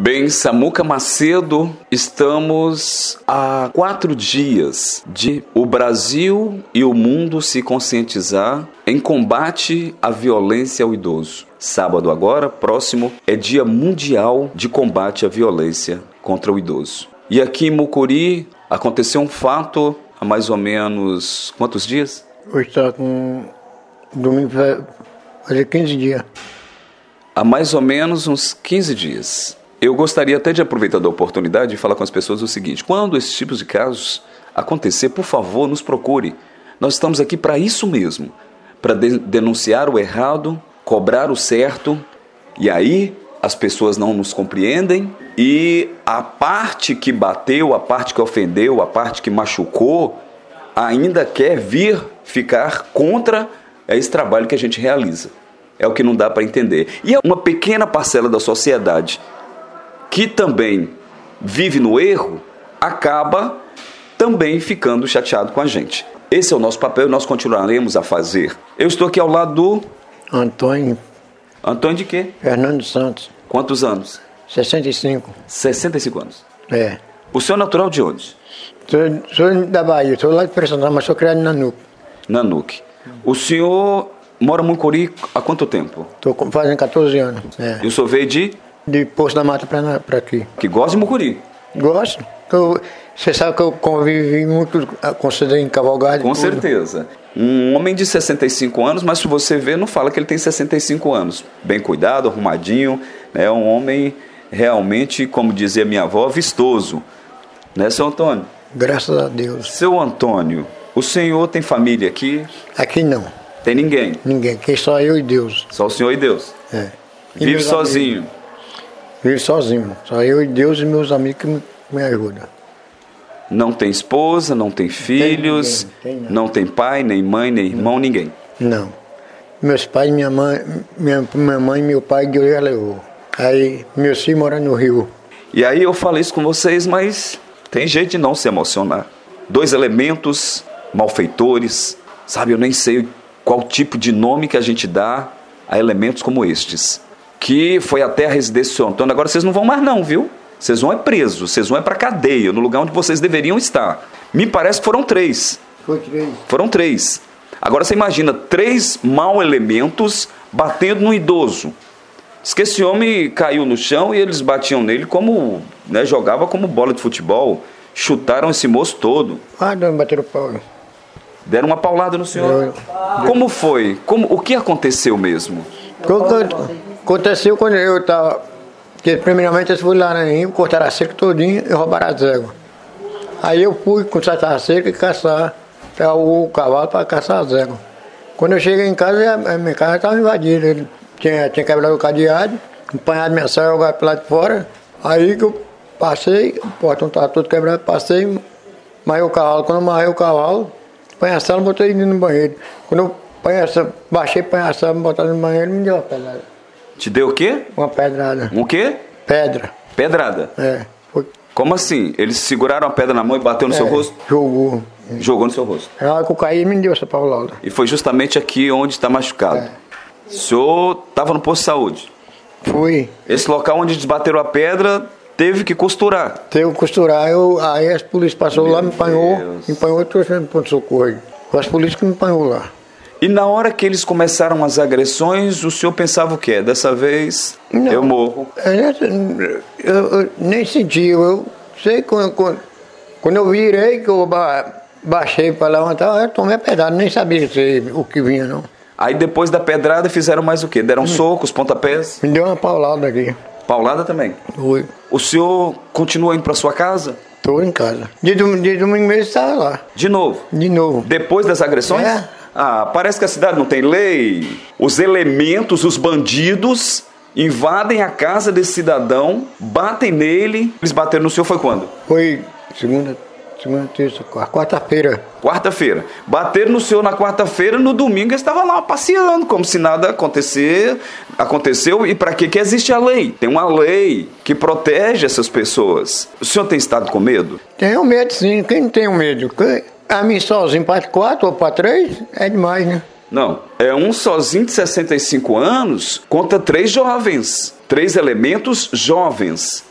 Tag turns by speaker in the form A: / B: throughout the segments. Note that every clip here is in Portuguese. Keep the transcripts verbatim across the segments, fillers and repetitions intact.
A: Bem, Samuca Macedo, estamos há quatro dias de o Brasil e o mundo se conscientizar em combate à violência ao idoso. Sábado agora, próximo, é Dia Mundial de Combate à Violência contra o Idoso. E aqui em Mucuri aconteceu um fato há mais ou menos quantos dias?
B: Hoje está com domingo, vai fazer quinze dias.
A: Há mais ou menos uns quinze dias. Eu gostaria até de aproveitar da oportunidade de falar com as pessoas o seguinte: quando esses tipos de casos acontecer, por favor, nos procure. Nós estamos aqui para isso mesmo, para de- denunciar o errado, cobrar o certo, e aí as pessoas não nos compreendem e a parte que bateu, a parte que ofendeu, a parte que machucou, ainda quer vir ficar contra esse trabalho que a gente realiza. É o que não dá para entender. E é uma pequena parcela da sociedade que também vive no erro, acaba também ficando chateado com a gente. Esse é o nosso papel e nós continuaremos a fazer. Eu estou aqui ao lado do...
B: Antônio
A: Antônio de quê?
B: Fernando Santos,
A: Quantos anos?
B: sessenta e cinco.
A: sessenta e cinco anos.
B: É.
A: O senhor é natural de onde?
B: Sou, sou da Bahia, sou lá de Personal, mas sou criado em Nanuque.
A: Nanuque. O senhor mora em Mucuri há quanto tempo?
B: Estou fazendo catorze anos. É.
A: E o senhor veio de...
B: De Poço da Mata para aqui.
A: que gosta de Mucuri?
B: Gosto. Eu, você sabe que eu convivi muito com você em Cavalgade.
A: Com
B: tudo.
A: certeza. Um homem de sessenta e cinco anos, mas se você ver, não fala que ele tem sessenta e cinco anos. Bem cuidado, arrumadinho, né? Um homem realmente, como dizia minha avó, vistoso. Né, seu Antônio?
B: Graças a Deus.
A: Seu Antônio, o senhor tem família aqui?
B: Aqui não.
A: Tem ninguém?
B: Ninguém. Aqui só eu e Deus.
A: Só o senhor e Deus?
B: É. E
A: Vive
B: meus
A: sozinho?
B: amigos. Vivo sozinho. Só eu e Deus e meus amigos que me, me ajudam.
A: Não tem esposa, não tem filhos,
B: ninguém, tem nada.
A: não tem pai, nem mãe, nem irmão, ninguém.
B: Não. Meus pais, minha mãe, minha, minha mãe e meu pai, Deus já levou. Aí, meus filhos moram no Rio.
A: E aí eu falei isso com vocês, mas tem jeito de não se emocionar. Dois elementos malfeitores, sabe, eu nem sei qual tipo de nome que a gente dá a elementos como estes. Que foi até a residência do seu Antônio. Agora vocês não vão mais não, viu? Vocês vão é presos, vocês vão é para cadeia, no lugar onde vocês deveriam estar. Me parece que foram três.
B: Foi três.
A: Foram três. Agora você imagina, três mau elementos batendo no idoso. Diz que esse homem caiu no chão e eles batiam nele como, né, jogava como bola de futebol. Chutaram esse moço todo.
B: Ah, não, bateram o pau.
A: Deram uma paulada no senhor. Como foi? Como, o que aconteceu mesmo?
B: Aconteceu quando eu estava... Porque primeiramente eles foram lá na Rio, cortaram a cerca todinha e roubaram as éguas. Aí eu fui consertar a cerca e caçar o cavalo para caçar as éguas. Quando eu cheguei em casa, a minha casa estava invadida. Ele tinha, tinha quebrado o cadeado, empanhado minha saia, jogado para lá de fora. Aí que eu passei, o portão estava todo quebrado, passei, marrei o cavalo. Quando eu marrei o cavalo, põe a sala e botei ele no banheiro. Quando eu põe essa, baixei, põe a sala e botar no banheiro, me deu uma pedrada.
A: Te deu o quê?
B: Uma pedrada.
A: Um quê?
B: Pedra.
A: Pedrada?
B: É. Foi.
A: Como assim? Eles seguraram a pedra na mão e bateu no
B: É,
A: seu rosto?
B: Jogou.
A: Jogou no seu rosto.
B: Na hora que eu caí, ele me deu essa paulada.
A: E foi justamente aqui onde está machucado.
B: É.
A: O senhor estava no posto de saúde.
B: Fui.
A: Esse local onde eles bateram a pedra teve que costurar.
B: Teve que costurar. Eu, aí as polícias passou
A: Meu
B: lá, me apanhou.
A: Deus.
B: Me apanhou e trouxe para o socorro. Foi as polícias que me apanhou lá.
A: E na hora que eles começaram as agressões, o senhor pensava o quê? Dessa vez
B: Não.
A: eu morro.
B: Eu, eu, eu nem senti. Eu sei quando, quando, quando eu virei, que eu ba, baixei para levantar, eu tomei a pedrada. Nem sabia se, o que vinha, não.
A: Aí depois da pedrada fizeram mais o quê? Deram socos, pontapés?
B: Me deu uma paulada aqui.
A: Paulada também.
B: Fui.
A: O senhor continua indo para sua casa?
B: Estou em casa. De, dom- de domingo mesmo estava lá.
A: De novo?
B: De novo.
A: Depois das agressões?
B: É.
A: Ah, parece que a cidade não tem lei. Os elementos, os bandidos, invadem a casa desse cidadão, batem nele. Eles bateram no senhor foi quando?
B: Foi segunda, segunda, terça, quarta, quarta-feira.
A: Quarta-feira. Bateram no senhor na quarta-feira, no domingo eles estavam lá passeando, como se nada acontecer, aconteceu. E para que que existe a lei? Tem uma lei que protege essas pessoas. O senhor tem estado com medo?
B: Tenho medo sim, quem não tem medo? Que- A mim sozinho para quatro ou para três é demais, né?
A: Não, é um sozinho de sessenta e cinco anos contra três jovens, três elementos jovens.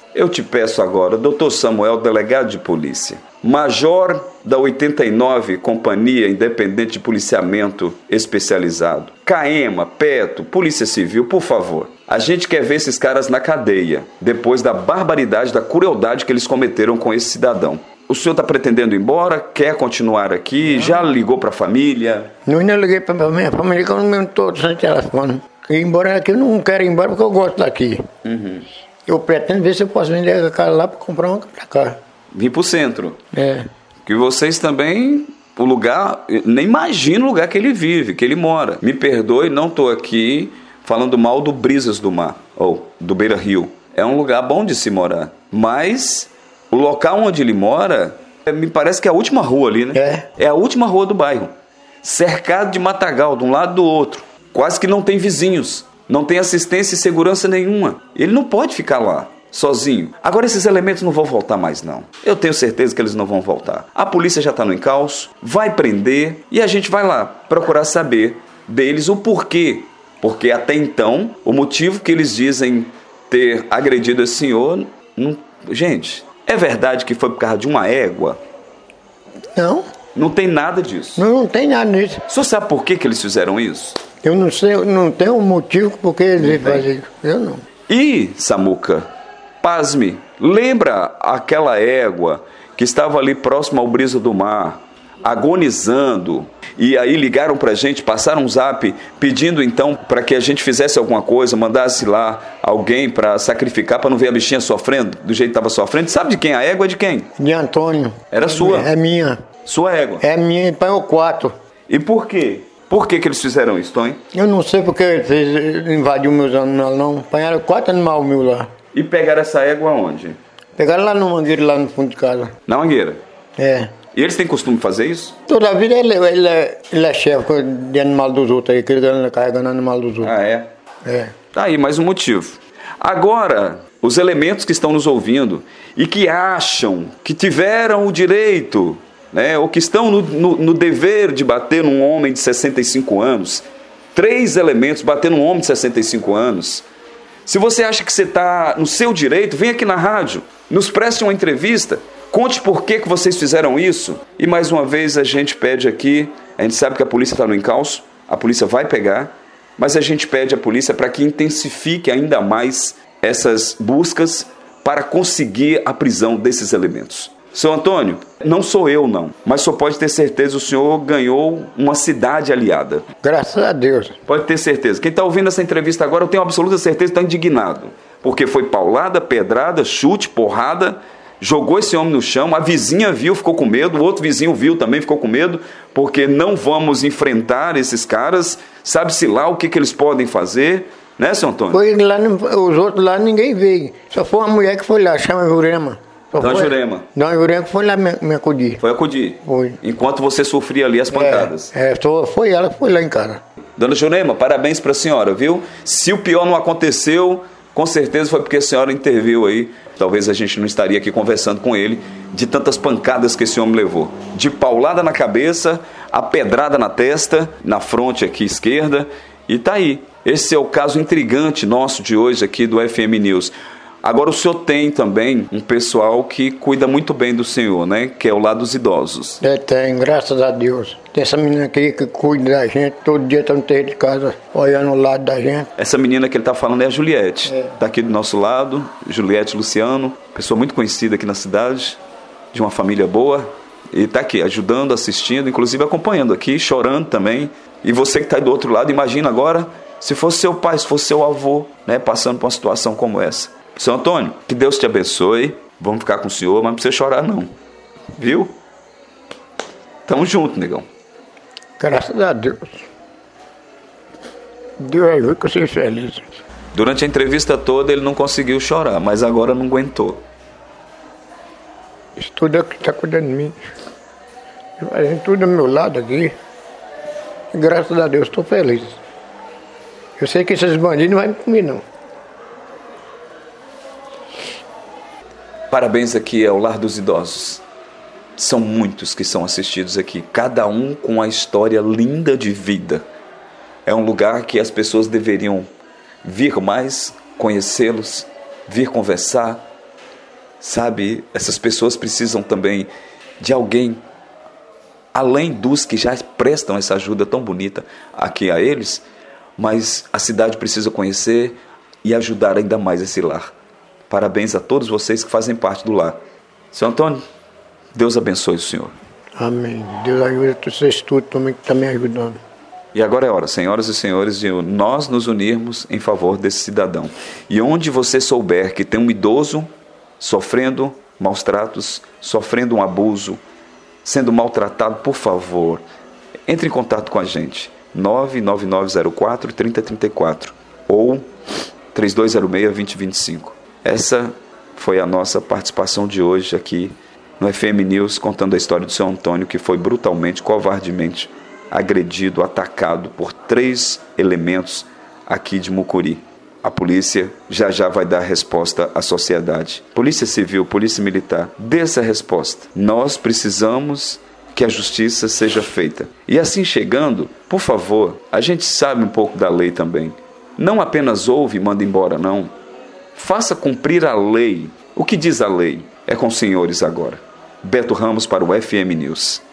A: Eu te peço agora, doutor Samuel, delegado de polícia, major da oitenta e nove Companhia Independente de Policiamento Especializado, CAEMA, PETO, Polícia Civil, por favor. A gente quer ver esses caras na cadeia, depois da barbaridade, da crueldade que eles cometeram com esse cidadão. O senhor está pretendendo ir embora? Quer continuar aqui? Não. Já ligou para a família?
B: Não, ainda liguei para a minha família, que eu não estou sem telefone. Ir embora aqui, eu não quero ir embora porque eu gosto daqui. Uhum. Eu pretendo ver se eu posso vender a casa lá para comprar uma para cá.
A: Vir para o centro?
B: É.
A: Que vocês também, o lugar, nem imagino o lugar que ele vive, que ele mora. Me perdoe, não estou aqui falando mal do Brisas do Mar, ou do Beira Rio. É um lugar bom de se morar, mas o local onde ele mora, me parece que é a última rua ali, né?
B: É.
A: É a última rua do bairro. Cercado de matagal, de um lado e do outro. Quase que não tem vizinhos. Não tem assistência e segurança nenhuma. Ele não pode ficar lá, sozinho. Agora esses elementos não vão voltar mais, não. Eu tenho certeza que eles não vão voltar. A polícia já está no encalço, vai prender e a gente vai lá procurar saber deles o porquê. Porque até então, o motivo que eles dizem ter agredido esse senhor... Não... Gente, é verdade que foi por causa de uma égua?
B: Não.
A: Não tem nada disso?
B: Não, não tem nada disso.
A: O senhor sabe por que, que eles fizeram isso?
B: Eu não sei, não tenho um motivo por que eles fazem isso. Eu não.
A: E, Samuca, pasme, lembra aquela égua que estava ali próximo ao Brisa do Mar, agonizando, e aí ligaram pra gente, passaram um zap, pedindo então para que a gente fizesse alguma coisa, mandasse lá alguém para sacrificar, para não ver a bichinha sofrendo, do jeito que estava sofrendo. Sabe de quem a égua? É de quem?
B: De Antônio.
A: Era sua?
B: É minha.
A: Sua égua?
B: É minha, e põe o quatro.
A: E por quê? Por que que eles fizeram isso, Tony?
B: Eu não sei porque eles invadiram meus animais, não. Apanharam quatro animais meus lá.
A: E pegaram essa égua onde?
B: Pegaram lá no mangueiro, lá no fundo de casa.
A: Na mangueira?
B: É.
A: E eles têm costume de fazer isso?
B: Toda a vida ele, ele, é, ele é chefe de animal dos outros aí, que ele anda carregando animal dos outros.
A: Ah, é?
B: É.
A: Tá aí, mais um motivo. Agora, os elementos que estão nos ouvindo e que acham que tiveram o direito... Né, ou que estão no, no, no dever de bater num homem de sessenta e cinco anos, três elementos bater num homem de sessenta e cinco anos. Se você acha que você está no seu direito, vem aqui na rádio, nos preste uma entrevista, conte por que, que vocês fizeram isso. E mais uma vez a gente pede aqui, a gente sabe que a polícia está no encalço, a polícia vai pegar, mas a gente pede à polícia para que intensifique ainda mais essas buscas para conseguir a prisão desses elementos. Seu Antônio, não sou eu não, mas o senhor pode ter certeza, o senhor ganhou uma cidade aliada.
B: Graças a Deus.
A: Pode ter certeza. Quem está ouvindo essa entrevista agora, eu tenho absoluta certeza que está indignado. Porque foi paulada, pedrada, chute, porrada, jogou esse homem no chão, a vizinha viu, ficou com medo, o outro vizinho viu, também ficou com medo, porque não vamos enfrentar esses caras, sabe-se lá o que, que eles podem fazer, né, seu Antônio?
B: Foi lá, os outros lá ninguém veio, só foi uma mulher que foi lá, chama Jurema.
A: Dona Jurema.
B: Dona Jurema foi lá me, me acudir.
A: Foi acudir?
B: Foi.
A: Enquanto você sofria ali as pancadas?
B: É, é só, foi ela que foi lá em casa.
A: Dona Jurema, parabéns para a senhora, viu? Se o pior não aconteceu, com certeza foi porque a senhora interviu aí. Talvez a gente não estaria aqui conversando com ele de tantas pancadas que esse homem levou. De paulada na cabeça, a pedrada na testa, na fronte aqui esquerda. E tá aí. Esse é o caso intrigante nosso de hoje aqui do F M News. Agora o senhor tem também um pessoal que cuida muito bem do senhor, né? Que é o lado dos idosos.
B: É, tem, graças a Deus. Tem essa menina aqui que cuida da gente, todo dia está no terreiro de casa, olhando o lado da gente.
A: Essa menina que ele está falando é a Juliette.
B: É.
A: Está aqui do nosso lado, Juliette Luciano, pessoa muito conhecida aqui na cidade, de uma família boa. E está aqui, ajudando, assistindo, inclusive acompanhando aqui, chorando também. E você que está aí do outro lado, imagina agora, se fosse seu pai, se fosse seu avô, né? Passando por uma situação como essa. Seu Antônio, que Deus te abençoe. Vamos ficar com o senhor, mas não precisa chorar não. Viu? Tamo junto, negão.
B: Graças a Deus. Deus vai ver que eu sou feliz.
A: Durante a entrevista toda ele não conseguiu chorar, mas agora não aguentou.
B: Isso tudo é que está cuidando de mim. A gente tudo do meu lado aqui. E graças a Deus estou feliz. Eu sei que esses bandidos não vão me comer não.
A: Parabéns aqui ao Lar dos Idosos. São muitos que são assistidos aqui, cada um com uma história linda de vida. É um lugar que as pessoas deveriam vir mais, conhecê-los, vir conversar, Sabe, essas pessoas precisam também de alguém, além dos que já prestam essa ajuda tão bonita aqui a eles, mas a cidade precisa conhecer e ajudar ainda mais esse lar. Parabéns a todos vocês que fazem parte do lar. Senhor Antônio, Deus abençoe o senhor.
B: Amém. Deus ajuda vocês tudo também que estão me ajudando.
A: E agora é hora, senhoras e senhores, de nós nos unirmos em favor desse cidadão. E onde você souber que tem um idoso sofrendo maus tratos, sofrendo um abuso, sendo maltratado, por favor, entre em contato com a gente. nove nove nove zero quatro, três zero três quatro ou três dois zero seis, dois zero dois cinco. Essa foi a nossa participação de hoje aqui no F M News, contando a história do seu Antônio, que foi brutalmente, covardemente agredido, atacado por três elementos aqui de Mucuri. A polícia já já vai dar resposta à sociedade. Polícia Civil, Polícia Militar, dê essa resposta. Nós precisamos que a justiça seja feita. E assim chegando, por favor, a gente sabe um pouco da lei também. Não apenas ouve e manda embora, não. Faça cumprir a lei. O que diz a lei? É com os senhores agora. Beto Ramos para o F M News.